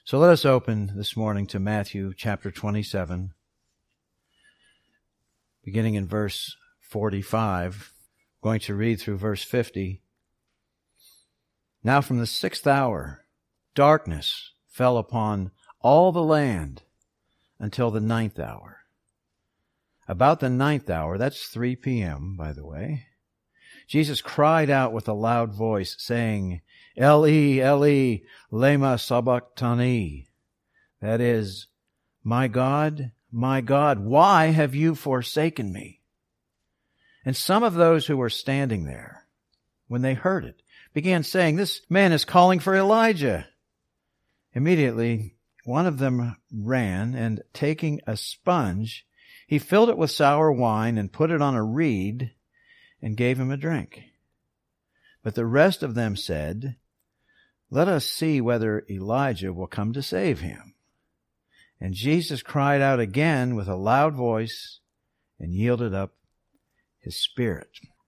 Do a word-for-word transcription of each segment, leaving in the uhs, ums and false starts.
So let us open this morning to Matthew chapter twenty-seven, beginning in verse forty-five, going to read through verse fifty. Now from the sixth hour, darkness fell upon all the land until the ninth hour. About the ninth hour, that's three p.m., by the way, Jesus cried out with a loud voice, saying, Eli, Eli, lema sabachthani. That is, my God, my God, why have you forsaken me? And some of those who were standing there, when they heard it, began saying, this man is calling for Elijah. Immediately, one of them ran, and taking a sponge, he filled it with sour wine and put it on a reed and gave him a drink. But the rest of them said, let us see whether Elijah will come to save him. And Jesus cried out again with a loud voice and yielded up his spirit.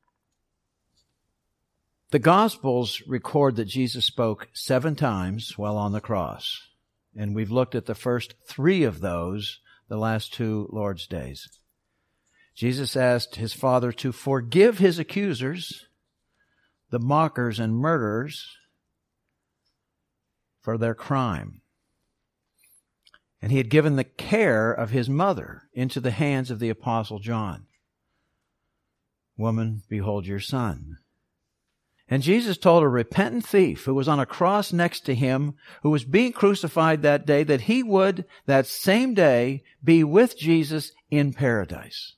The Gospels record that Jesus spoke seven times while on the cross. And we've looked at the first three of those the last two Lord's days. Jesus asked his Father to forgive his accusers, the mockers and murderers, for their crime. And he had given the care of his mother into the hands of the Apostle John. Woman, behold your son. And Jesus told a repentant thief who was on a cross next to him, who was being crucified that day, that he would, that same day, be with Jesus in paradise.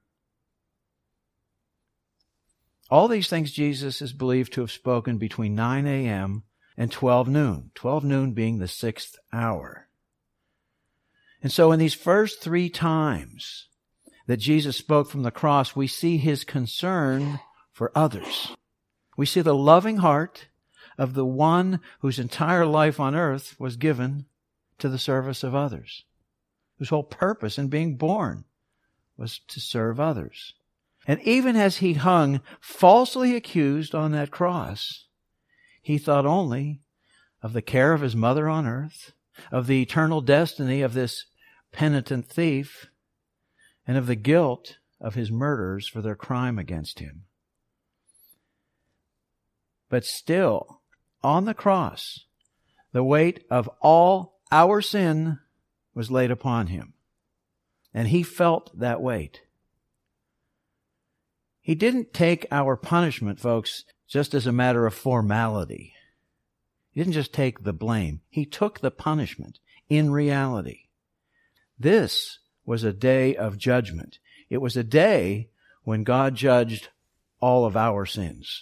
All these things Jesus is believed to have spoken between nine a.m. and twelve noon, twelve noon being the sixth hour. And so in these first three times that Jesus spoke from the cross, we see his concern for others. We see the loving heart of the one whose entire life on earth was given to the service of others, whose whole purpose in being born was to serve others. And even as he hung falsely accused on that cross, he thought only of the care of his mother on earth, of the eternal destiny of this penitent thief, and of the guilt of his murderers for their crime against him. But still, on the cross, the weight of all our sin was laid upon him. And he felt that weight. He didn't take our punishment, folks, just as a matter of formality. He didn't just take the blame. He took the punishment in reality. This was a day of judgment. It was a day when God judged all of our sins.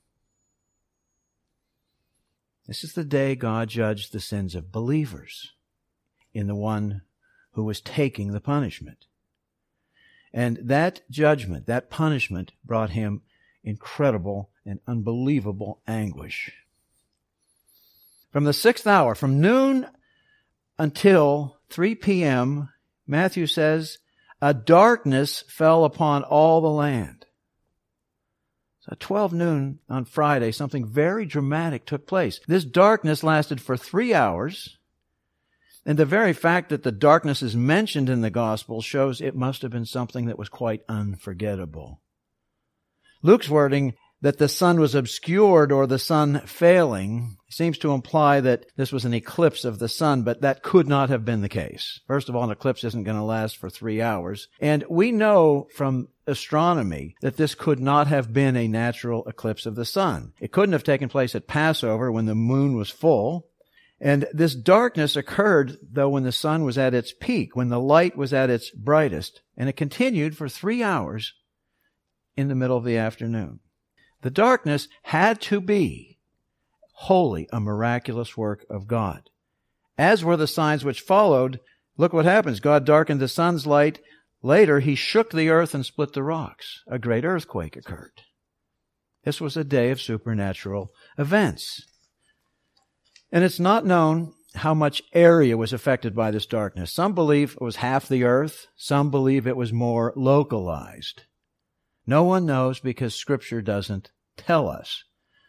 This is the day God judged the sins of believers in the one who was taking the punishment. And that judgment, that punishment, brought him incredible and unbelievable anguish. From the sixth hour, from noon until three p.m., Matthew says, a darkness fell upon all the land. So at twelve noon on Friday, something very dramatic took place. This darkness lasted for three hours. And the very fact that the darkness is mentioned in the gospel shows it must have been something that was quite unforgettable. Luke's wording that the sun was obscured or the sun failing seems to imply that this was an eclipse of the sun, but that could not have been the case. First of all, an eclipse isn't going to last for three hours. And we know from astronomy that this could not have been a natural eclipse of the sun. It couldn't have taken place at Passover when the moon was full. And this darkness occurred, though, when the sun was at its peak, when the light was at its brightest, and it continued for three hours in the middle of the afternoon. The darkness had to be wholly a miraculous work of God. As were the signs which followed. Look what happens. God darkened the sun's light. Later, he shook the earth and split the rocks. A great earthquake occurred. This was a day of supernatural events. And it's not known how much area was affected by this darkness. Some believe it was half the earth. Some believe it was more localized. No one knows because Scripture doesn't tell us.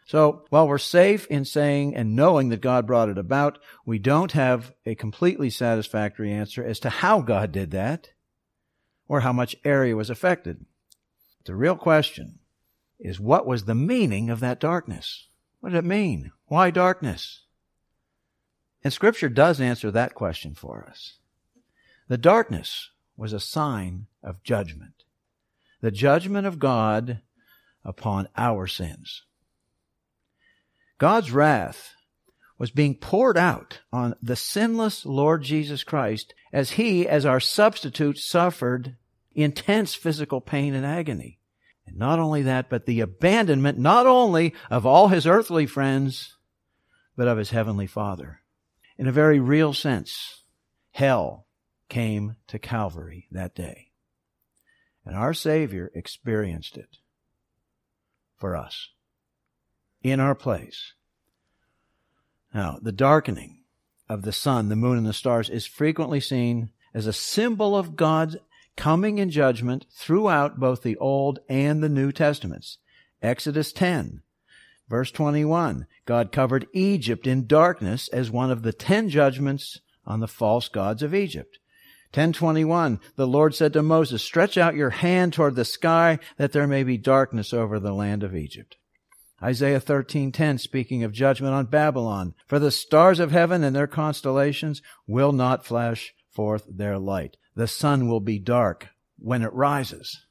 So while we're safe in saying and knowing that God brought it about, we don't have a completely satisfactory answer as to how God did that or how much area was affected. The real question is, what was the meaning of that darkness? What did it mean? Why darkness? And Scripture does answer that question for us. The darkness was a sign of judgment. The judgment of God upon our sins. God's wrath was being poured out on the sinless Lord Jesus Christ as He, as our substitute, suffered intense physical pain and agony. And not only that, but the abandonment not only of all His earthly friends, but of His heavenly Father. In a very real sense, hell came to Calvary that day. And our Savior experienced it for us, in our place. Now, the darkening of the sun, the moon, and the stars is frequently seen as a symbol of God's coming in judgment throughout both the Old and the New Testaments. Exodus ten, verse twenty-one, God covered Egypt in darkness as one of the ten judgments on the false gods of Egypt. ten twenty-one, the Lord said to Moses, stretch out your hand toward the sky that there may be darkness over the land of Egypt. Isaiah thirteen ten, speaking of judgment on Babylon, for the stars of heaven and their constellations will not flash forth their light. The sun will be dark when it rises.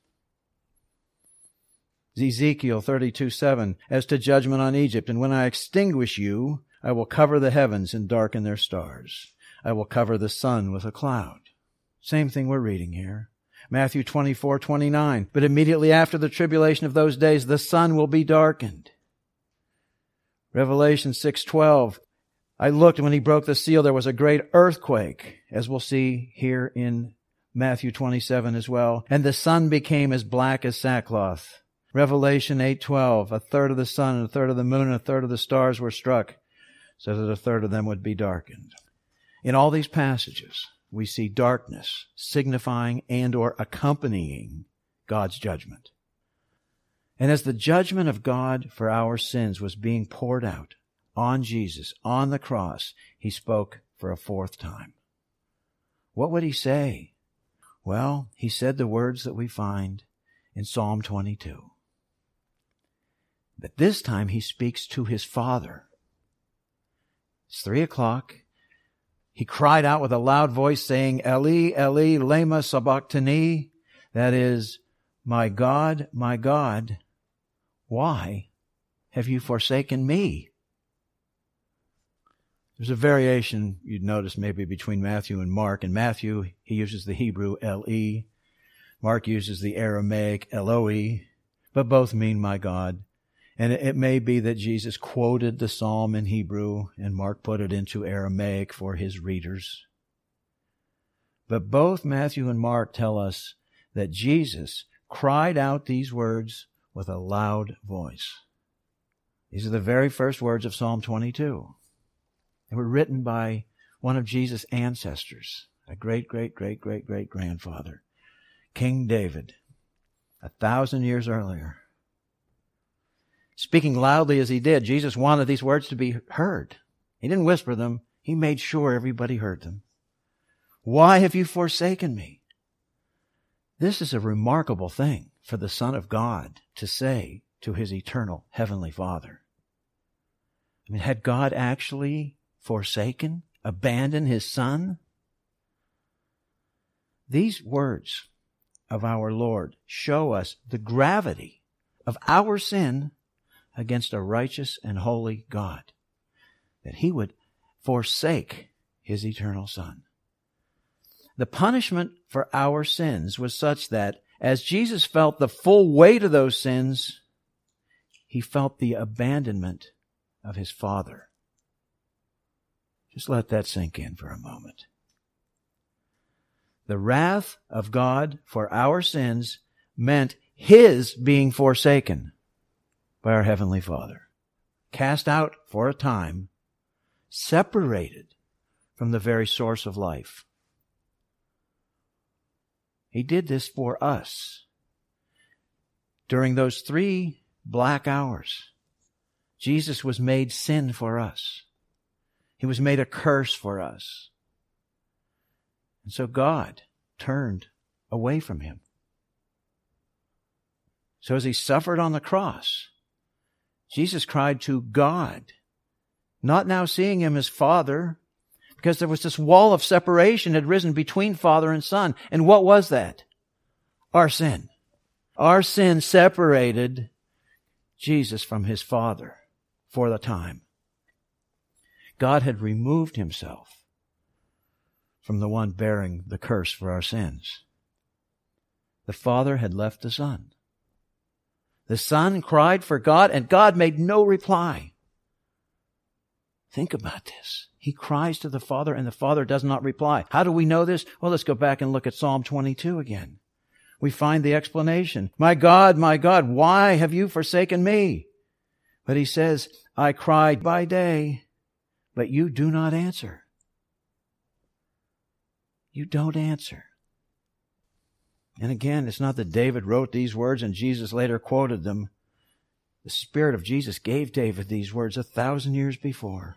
Ezekiel thirty-two seven, as to judgment on Egypt, and when I extinguish you, I will cover the heavens and darken their stars. I will cover the sun with a cloud. Same thing we're reading here. Matthew twenty-four twenty-nine, but immediately after the tribulation of those days, the sun will be darkened. Revelation six twelve, I looked, and when He broke the seal, there was a great earthquake, as we'll see here in Matthew twenty-seven as well. And the sun became as black as sackcloth. Revelation eight twelve, a third of the sun and a third of the moon and a third of the stars were struck, so that a third of them would be darkened. In all these passages, we see darkness signifying and or accompanying God's judgment. And as the judgment of God for our sins was being poured out on Jesus, on the cross, He spoke for a fourth time. What would He say? Well, He said the words that we find in Psalm twenty-two. But this time He speaks to His Father. It's three o'clock. He cried out with a loud voice saying, Eli, Eli, lema sabachthani. That is, my God, my God, why have you forsaken me? There's a variation you'd notice maybe between Matthew and Mark. In Matthew, he uses the Hebrew Eli. Mark uses the Aramaic Eloi, but both mean my God. And it may be that Jesus quoted the psalm in Hebrew and Mark put it into Aramaic for his readers. But both Matthew and Mark tell us that Jesus cried out these words with a loud voice. These are the very first words of Psalm twenty-two. They were written by one of Jesus' ancestors, a great, great, great, great, great grandfather, King David, a thousand years earlier. Speaking loudly as He did, Jesus wanted these words to be heard. He didn't whisper them. He made sure everybody heard them. Why have you forsaken me? This is a remarkable thing for the Son of God to say to His eternal Heavenly Father. I mean, had God actually forsaken, abandoned His Son? These words of our Lord show us the gravity of our sin against a righteous and holy God, that He would forsake His eternal Son. The punishment for our sins was such that as Jesus felt the full weight of those sins, He felt the abandonment of His Father. Just let that sink in for a moment. The wrath of God for our sins meant His being forsaken by our Heavenly Father, cast out for a time, separated from the very source of life. He did this for us. During those three black hours, Jesus was made sin for us. He was made a curse for us. And so God turned away from him. So as he suffered on the cross, Jesus cried to God, not now seeing him as Father, because there was this wall of separation had risen between Father and Son. And what was that? Our sin. Our sin separated Jesus from his Father for the time. God had removed himself from the one bearing the curse for our sins. The Father had left the Son. The Son cried for God, and God made no reply. Think about this. He cries to the Father, and the Father does not reply. How do we know this? Well, let's go back and look at Psalm twenty-two again. We find the explanation. My God, my God, why have you forsaken me? But he says, I cried by day, but you do not answer. You don't answer. And again, it's not that David wrote these words and Jesus later quoted them. The Spirit of Jesus gave David these words a thousand years before.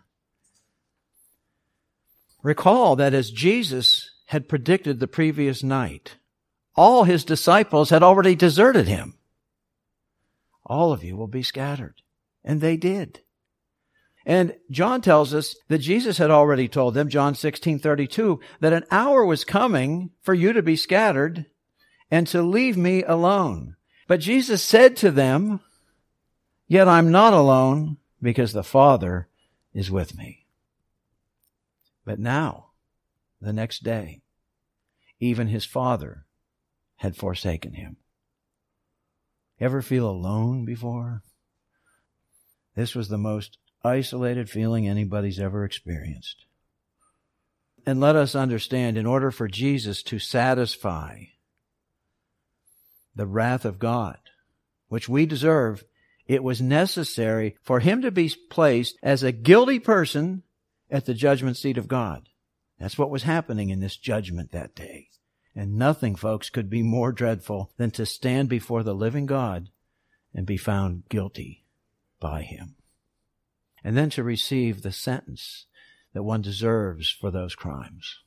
Recall that as Jesus had predicted the previous night, all his disciples had already deserted him. All of you will be scattered. And they did. And John tells us that Jesus had already told them, John sixteen thirty-two, that an hour was coming for you to be scattered and to leave me alone. But Jesus said to them, yet I'm not alone because the Father is with me. But now, the next day, even his Father had forsaken him. Ever feel alone before? This was the most isolated feeling anybody's ever experienced. And let us understand, in order for Jesus to satisfy the wrath of God, which we deserve, it was necessary for him to be placed as a guilty person at the judgment seat of God. That's what was happening in this judgment that day. And nothing, folks, could be more dreadful than to stand before the living God and be found guilty by him. And then to receive the sentence that one deserves for those crimes.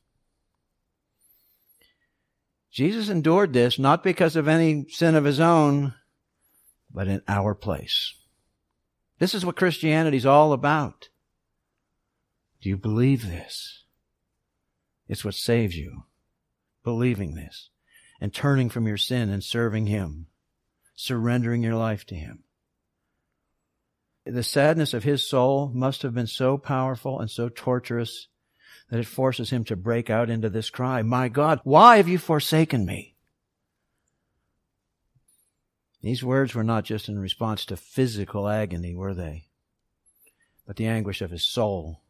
Jesus endured this not because of any sin of his own, but in our place. This is what Christianity is all about. Do you believe this? It's what saves you. Believing this and turning from your sin and serving him, surrendering your life to him. The sadness of his soul must have been so powerful and so torturous that it forces him to break out into this cry, my God, why have you forsaken me? These words were not just in response to physical agony, were they? But the anguish of his soul.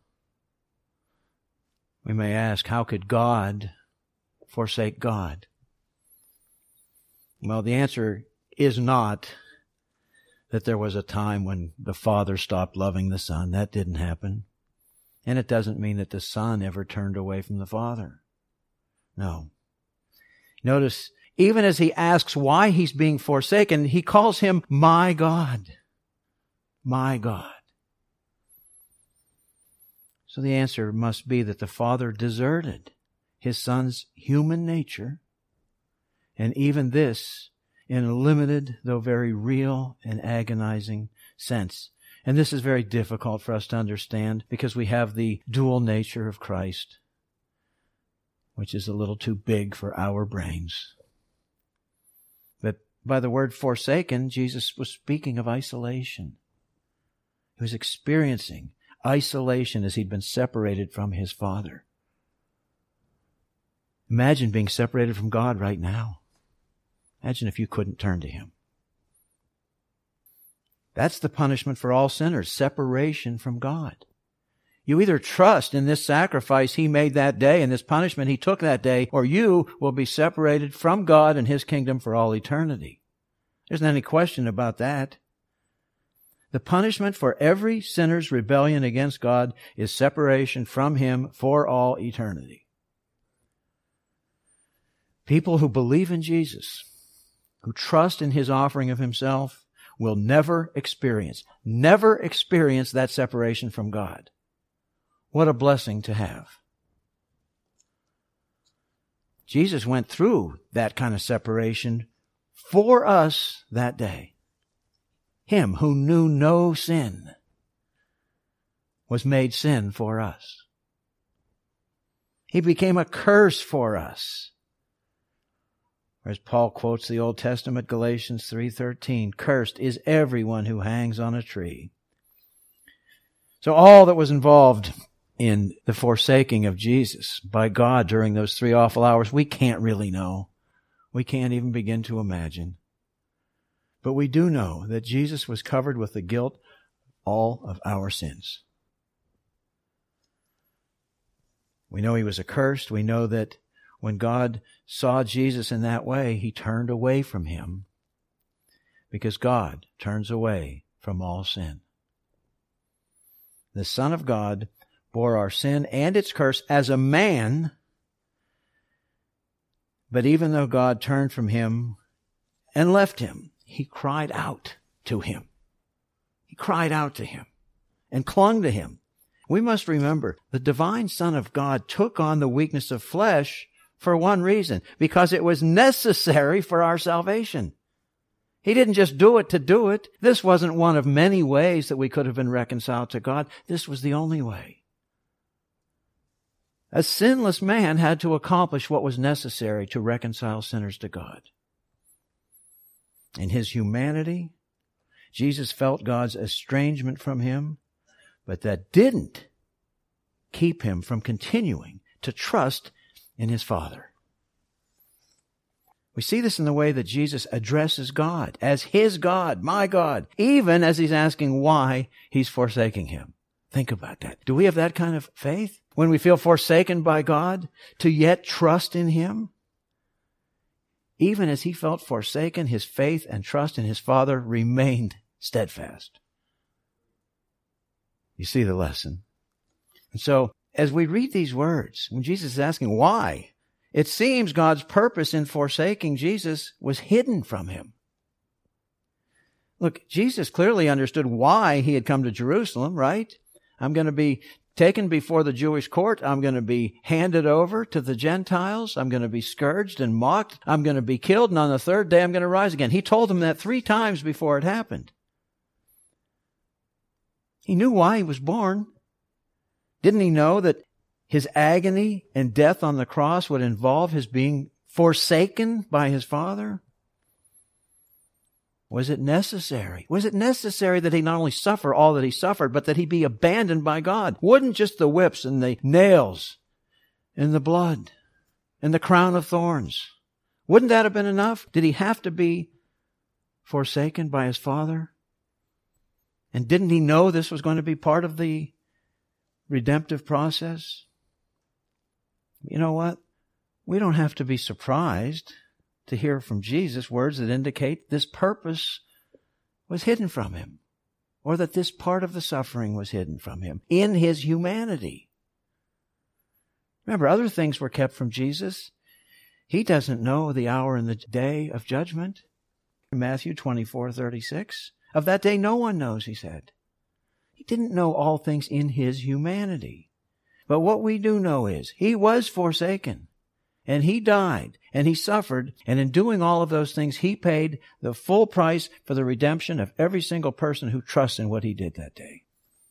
We may ask, how could God forsake God? Well, the answer is not that there was a time when the Father stopped loving the Son. That didn't happen. And it doesn't mean that the Son ever turned away from the Father. No. Notice, even as he asks why he's being forsaken, he calls him my God. My God. So the answer must be that the Father deserted his Son's human nature, and even this in a limited, though very real and agonizing sense. And this is very difficult for us to understand because we have the dual nature of Christ, which is a little too big for our brains. But by the word forsaken, Jesus was speaking of isolation. He was experiencing isolation as he'd been separated from his Father. Imagine being separated from God right now. Imagine if you couldn't turn to him. That's the punishment for all sinners, separation from God. You either trust in this sacrifice he made that day and this punishment he took that day, or you will be separated from God and his kingdom for all eternity. There isn't any question about that. The punishment for every sinner's rebellion against God is separation from him for all eternity. People who believe in Jesus, who trust in his offering of himself, will never experience, never experience that separation from God. What a blessing to have. Jesus went through that kind of separation for us that day. Him who knew no sin was made sin for us. He became a curse for us. As Paul quotes the Old Testament, Galatians three thirteen, cursed is everyone who hangs on a tree. So all that was involved in the forsaking of Jesus by God during those three awful hours, we can't really know. We can't even begin to imagine. But we do know that Jesus was covered with the guilt of all of our sins. We know He was accursed. We know that when God saw Jesus in that way, He turned away from Him, because God turns away from all sin. The Son of God bore our sin and its curse as a man, but even though God turned from Him and left Him, He cried out to Him. He cried out to Him and clung to Him. We must remember, the divine Son of God took on the weakness of flesh for one reason, because it was necessary for our salvation. He didn't just do it to do it. This wasn't one of many ways that we could have been reconciled to God. This was the only way. A sinless man had to accomplish what was necessary to reconcile sinners to God. In His humanity, Jesus felt God's estrangement from Him, but that didn't keep Him from continuing to trust in His Father. We see this in the way that Jesus addresses God as His God, my God, even as He's asking why He's forsaking Him. Think about that. Do we have that kind of faith? When we feel forsaken by God, to yet trust in Him? Even as He felt forsaken, His faith and trust in His Father remained steadfast. You see the lesson. And so, as we read these words, when Jesus is asking why, it seems God's purpose in forsaking Jesus was hidden from Him. Look, Jesus clearly understood why He had come to Jerusalem, right? I'm going to be taken before the Jewish court. I'm going to be handed over to the Gentiles. I'm going to be scourged and mocked. I'm going to be killed, and on the third day I'm going to rise again. He told them that three times before it happened. He knew why He was born. Didn't He know that His agony and death on the cross would involve His being forsaken by His Father? Was it necessary? Was it necessary that He not only suffer all that He suffered, but that He be abandoned by God? Wouldn't just the whips and the nails and the blood and the crown of thorns, wouldn't that have been enough? Did He have to be forsaken by His Father? And didn't He know this was going to be part of the redemptive process? You know what? We don't have to be surprised to hear from Jesus words that indicate this purpose was hidden from Him, or that this part of the suffering was hidden from Him in His humanity. Remember, other things were kept from Jesus. He doesn't know the hour and the day of judgment. Matthew twenty-four thirty-six. Of that day no one knows, He said. He didn't know all things in His humanity. But what we do know is He was forsaken, and He died, and He suffered, and in doing all of those things, He paid the full price for the redemption of every single person who trusts in what He did that day.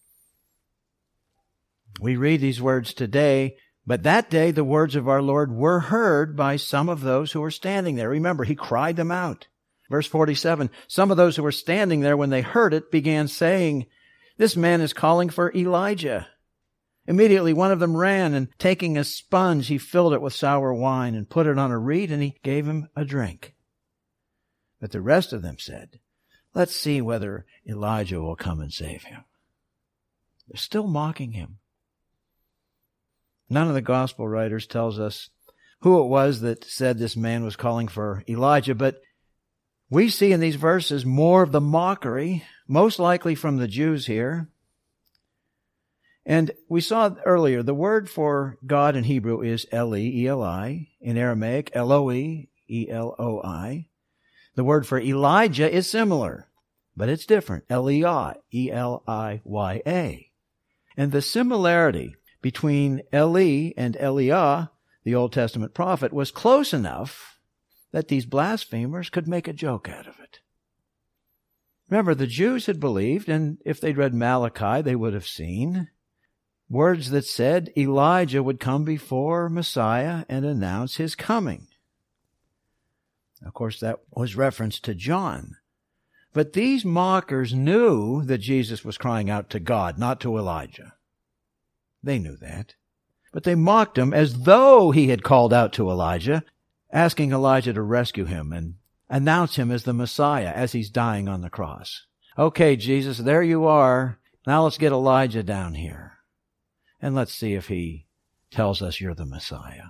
We read these words today, but that day the words of our Lord were heard by some of those who were standing there. Remember, He cried them out. Verse forty-seven, some of those who were standing there when they heard it began saying, "This man is calling for Elijah." Immediately one of them ran, and taking a sponge, he filled it with sour wine and put it on a reed, and he gave him a drink. But the rest of them said, "Let's see whether Elijah will come and save him." They're still mocking Him. None of the gospel writers tells us who it was that said this man was calling for Elijah, but we see in these verses more of the mockery, most likely from the Jews here. And we saw earlier, the word for God in Hebrew is Eli, E L I. In Aramaic, Eloi, E L O I. The word for Elijah is similar. but it's different. Eliah, E L I Y A. And the similarity between Eli and Eliah, the Old Testament prophet, was close enough that these blasphemers could make a joke out of it. Remember, the Jews had believed, and if they'd read Malachi, they would have seen words that said Elijah would come before Messiah and announce his coming. Of course, that was reference to John. But these mockers knew that Jesus was crying out to God, not to Elijah. They knew that. But they mocked him as though he had called out to Elijah, asking Elijah to rescue him and announce him as the Messiah as he's dying on the cross. Okay, Jesus, there you are. Now let's get Elijah down here. And let's see if he tells us you're the Messiah.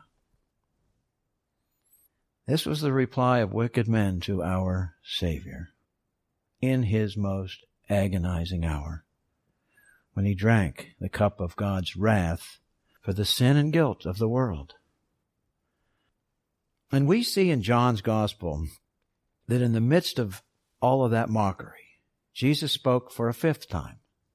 This was the reply of wicked men to our Savior in his most agonizing hour, when he drank the cup of God's wrath for the sin and guilt of the world. And we see in John's Gospel that in the midst of all of that mockery, Jesus spoke for a fifth time.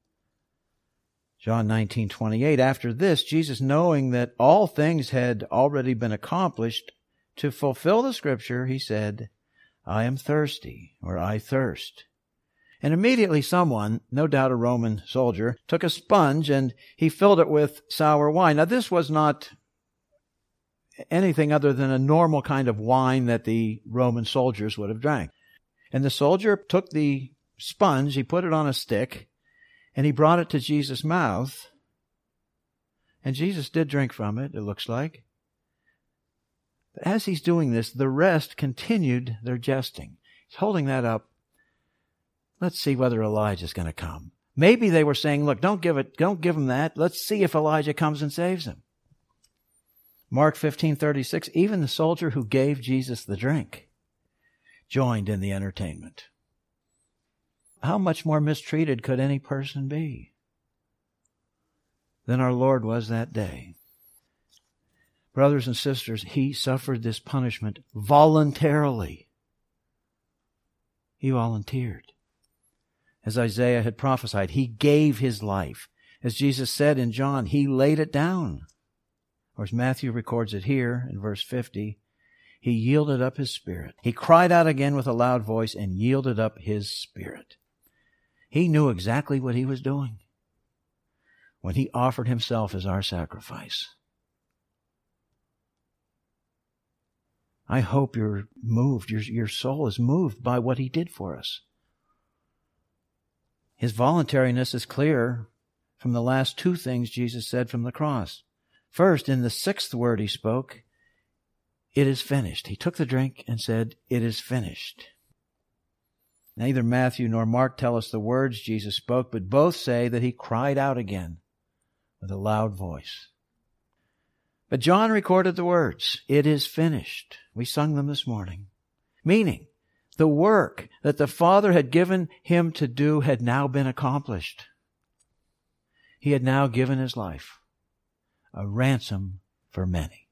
John nineteen twenty-eight, after this, Jesus, knowing that all things had already been accomplished, to fulfill the Scripture, he said, I am thirsty, or I thirst. And immediately someone, no doubt a Roman soldier, took a sponge and he filled it with sour wine. Now this was not anything other than a normal kind of wine that the Roman soldiers would have drank. And the soldier took the sponge, he put it on a stick, and he brought it to Jesus' mouth. And Jesus did drink from it, it looks like. But as he's doing this, the rest continued their jesting. He's holding that up. Let's see whether Elijah's going to come. Maybe they were saying, look, don't give it, don't give him that. Let's see if Elijah comes and saves him. Mark fifteen thirty-six, even the soldier who gave Jesus the drink joined in the entertainment. How much more mistreated could any person be than our Lord was that day? Brothers and sisters, he suffered this punishment voluntarily. He volunteered. As Isaiah had prophesied, he gave his life. As Jesus said in John, he laid it down. Or as Matthew records it here in verse fifty, he yielded up his spirit. He cried out again with a loud voice and yielded up his spirit. He knew exactly what he was doing when he offered himself as our sacrifice. I hope you're moved, your, your soul is moved by what he did for us. His voluntariness is clear from the last two things Jesus said from the cross. First, in the sixth word he spoke, it is finished. He took the drink and said, it is finished. Neither Matthew nor Mark tell us the words Jesus spoke, but both say that he cried out again with a loud voice. But John recorded the words, it is finished. We sung them this morning. Meaning, the work that the Father had given him to do had now been accomplished. He had now given his life, a ransom for many.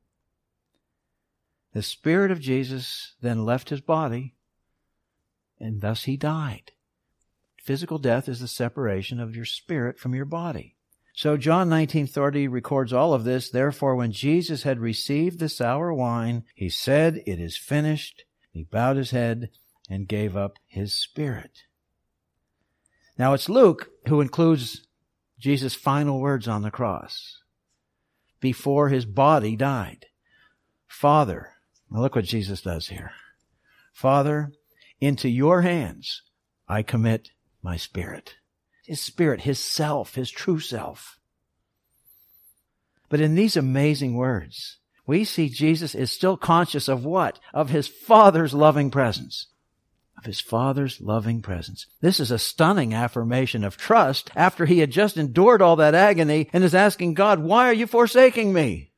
The Spirit of Jesus then left his body, and thus he died. Physical death is the separation of your spirit from your body. So John nineteen thirty records all of this. Therefore, when Jesus had received the sour wine, he said, it is finished. He bowed his head and gave up his spirit. Now it's Luke who includes Jesus' final words on the cross before his body died. Father, now look what Jesus does here. Father, into your hands I commit my spirit. His spirit, his self, his true self. But in these amazing words, we see Jesus is still conscious of what? Of his Father's loving presence. Of his Father's loving presence. This is a stunning affirmation of trust after he had just endured all that agony and is asking God, why are you forsaking me?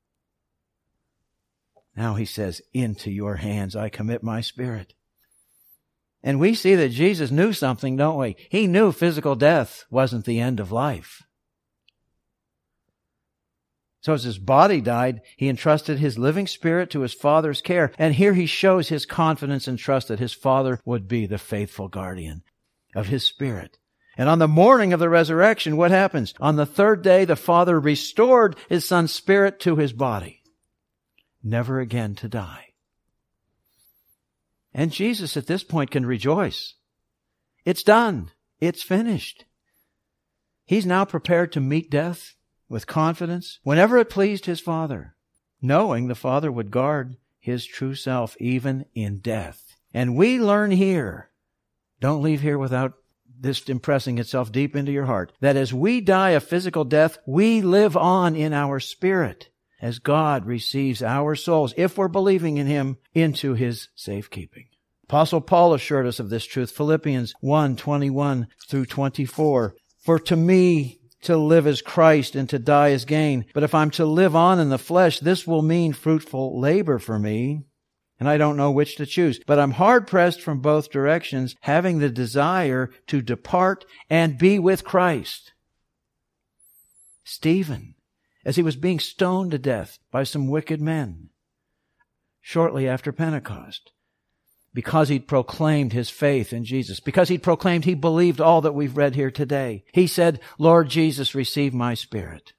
Now he says, into your hands I commit my spirit. And we see that Jesus knew something, don't we? He knew physical death wasn't the end of life. So as his body died, he entrusted his living spirit to his Father's care. And here he shows his confidence and trust that his Father would be the faithful guardian. of His Spirit. And on the morning of the resurrection, what happens? On the third day, the Father restored His Son's spirit to His body, never again to die. And Jesus at this point can rejoice. It's done. It's finished. He's now prepared to meet death with confidence whenever it pleased His Father, knowing the Father would guard His true self even in death. And we learn here, don't leave here without this impressing itself deep into your heart, that as we die a physical death, we live on in our spirit as God receives our souls, if we're believing in Him, into His safekeeping. Apostle Paul assured us of this truth, Philippians one, twenty-one through twenty-four. For to me to live is Christ and to die is gain. But if I'm to live on in the flesh, this will mean fruitful labor for me. And I don't know which to choose. But I'm hard-pressed from both directions, having the desire to depart and be with Christ. Stephen, as he was being stoned to death by some wicked men shortly after Pentecost, because he'd proclaimed his faith in Jesus, because he'd proclaimed he believed all that we've read here today, he said, Lord Jesus, receive my spirit.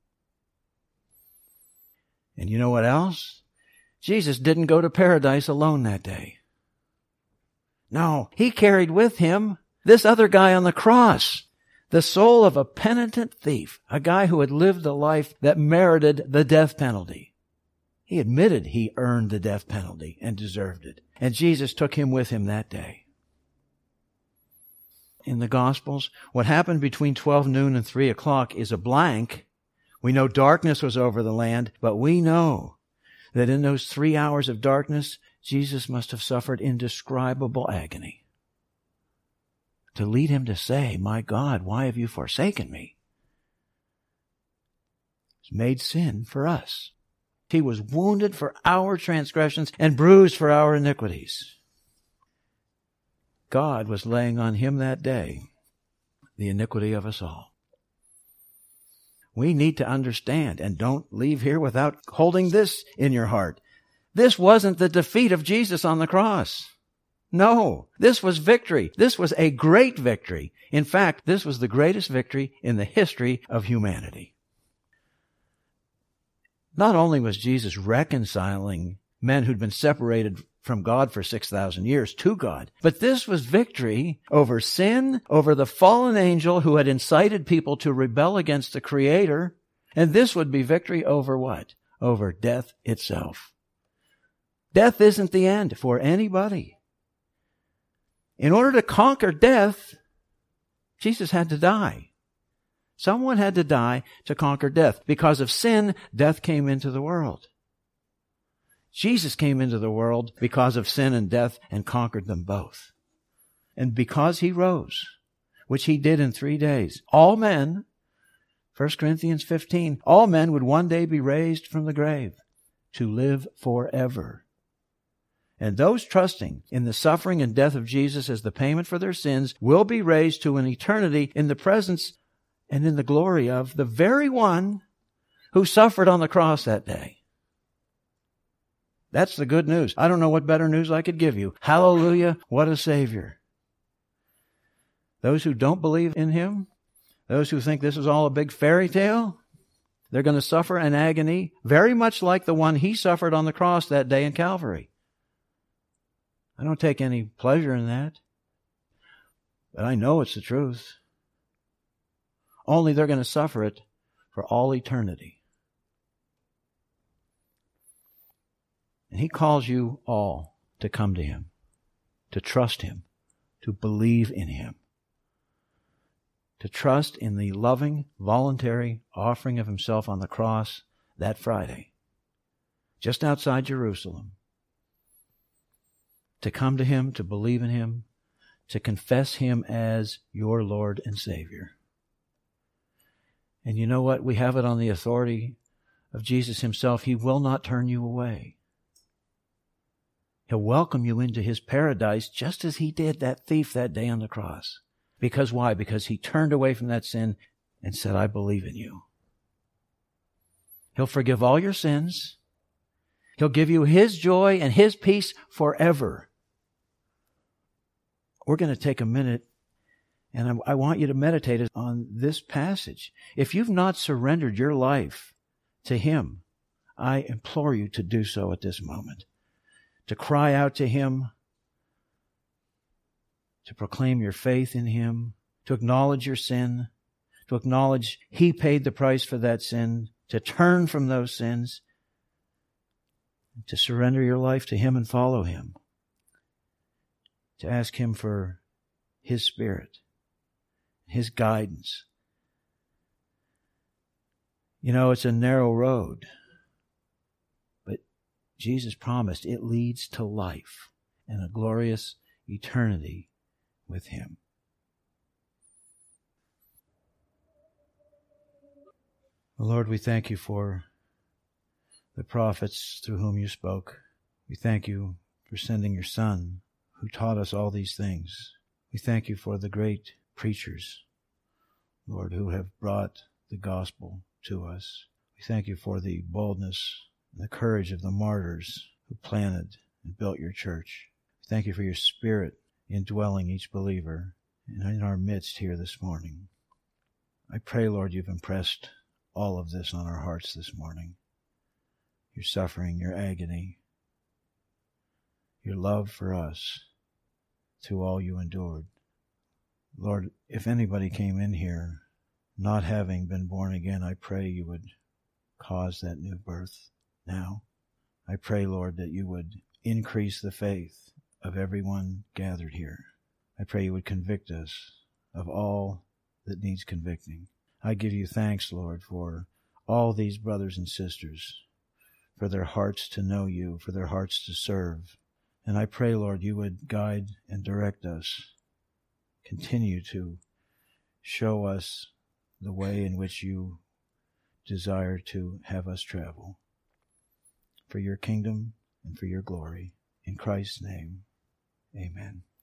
And you know what else? Jesus didn't go to paradise alone that day. No, He carried with Him this other guy on the cross, the soul of a penitent thief, a guy who had lived a life that merited the death penalty. He admitted he earned the death penalty and deserved it. And Jesus took him with Him that day. In the Gospels, what happened between twelve noon and three o'clock is a blank. We know darkness was over the land, but we know that in those three hours of darkness, Jesus must have suffered indescribable agony. To lead Him to say, my God, why have you forsaken me? It's made sin for us. He was wounded for our transgressions and bruised for our iniquities. God was laying on Him that day the iniquity of us all. We need to understand, and don't leave here without holding this in your heart. This wasn't the defeat of Jesus on the cross. No, this was victory. This was a great victory. In fact, this was the greatest victory in the history of humanity. Not only was Jesus reconciling men who'd been separated from God for six thousand years to God, but this was victory over sin, over the fallen angel who had incited people to rebel against the Creator, and this would be victory over what? Over death itself. Death isn't the end for anybody. In order to conquer death, Jesus had to die. Someone had to die to conquer death. Because of sin, death came into the world. Jesus came into the world because of sin and death and conquered them both. And because He rose, which He did in three days, all men, First Corinthians fifteen, all men would one day be raised from the grave to live forever. And those trusting in the suffering and death of Jesus as the payment for their sins will be raised to an eternity in the presence and in the glory of the very one who suffered on the cross that day. That's the good news. I don't know what better news I could give you. Hallelujah, what a Savior. Those who don't believe in Him, those who think this is all a big fairy tale, they're going to suffer an agony very much like the one He suffered on the cross that day in Calvary. I don't take any pleasure in that, but I know it's the truth. Only they're going to suffer it for all eternity. And He calls you all to come to Him, to trust Him, to believe in Him, to trust in the loving, voluntary offering of Himself on the cross that Friday, just outside Jerusalem, to come to Him, to believe in Him, to confess Him as your Lord and Savior. And you know what? We have it on the authority of Jesus Himself. He will not turn you away. He'll welcome you into His paradise just as He did that thief that day on the cross. Because why? Because he turned away from that sin and said, I believe in you. He'll forgive all your sins. He'll give you His joy and His peace forever. We're going to take a minute And I, I want you to meditate on this passage. If you've not surrendered your life to Him, I implore you to do so at this moment. To cry out to Him, to proclaim your faith in Him, to acknowledge your sin, to acknowledge He paid the price for that sin, to turn from those sins, to surrender your life to Him and follow Him, to ask Him for His Spirit, His guidance. You know, it's a narrow road, but Jesus promised it leads to life and a glorious eternity with Him. Lord, we thank You for the prophets through whom You spoke. We thank You for sending Your Son, who taught us all these things. We thank You for the great preachers, Lord, who have brought the gospel to us. We thank You for the boldness and the courage of the martyrs who planted and built Your church. We thank You for Your Spirit indwelling each believer and in our midst here this morning. I pray, Lord, You've impressed all of this on our hearts this morning. Your suffering, Your agony, Your love for us through all You endured. Lord, if anybody came in here not having been born again, I pray You would cause that new birth now. I pray, Lord, that You would increase the faith of everyone gathered here. I pray You would convict us of all that needs convicting. I give You thanks, Lord, for all these brothers and sisters, for their hearts to know You, for their hearts to serve. And I pray, Lord, You would guide and direct us. Continue to show us the way in which You desire to have us travel. For Your kingdom and for Your glory. In Christ's name, amen.